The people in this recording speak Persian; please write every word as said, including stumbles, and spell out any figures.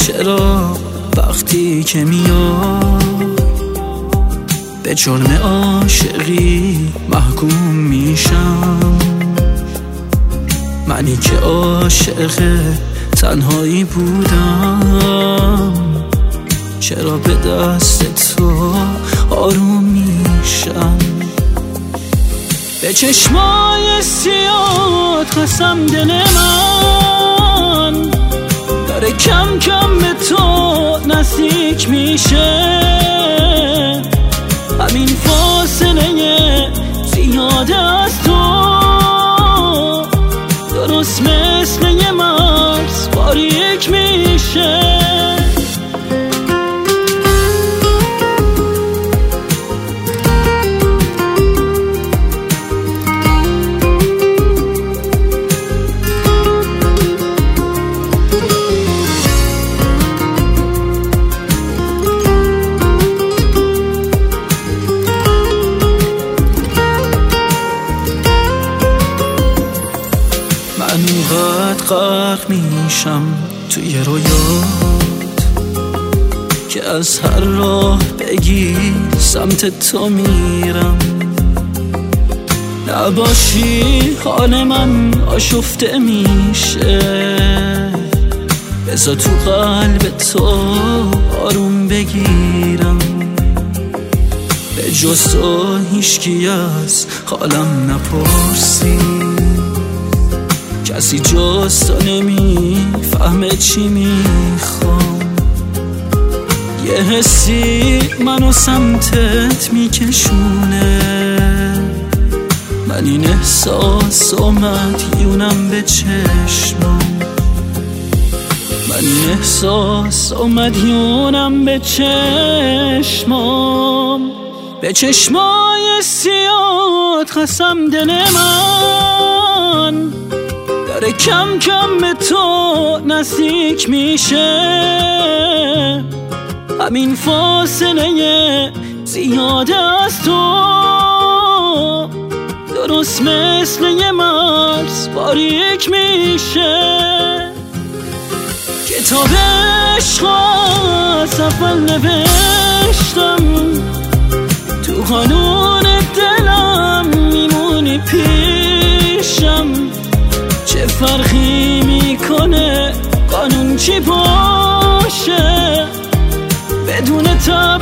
چرا وقتی که میاد به جرم عاشقی محکوم میشم؟ منی که عاشق تنهایی بودم، چرا به دست تو آروم میشم؟ به چشمای سیاد قسم دل من داره کم کم به تو نزدیک میشه. همین فاصله زیاده از تو درست مثل یه مرز باریک میشه. من اونقدر غرق میشم توی رویات که از هر راه بگی سمت تو میرم. نباشی حال من آشفته میشه، بذار تو قلب تو آروم بگیرم. به جز تو هیچکی از حالم نپرسی، کسی جز تو نمیفهمه چی میخوام. یه حسی منو سمتت میکشونه، من این احساس اومد یونم به چشمام. من این احساس اومد یونم به چشمام. به چشمای سیاد قسم دل من داره کم کم به تو نزدیک میشه. همین فاصله زیاده از تو درست مثل یه مرز باریک میشه. کتاب عشق از اول نوشتم، تو قانون دلم میمونی پیشم. چه فرقی میکنه قانون چی باشه، بدون تب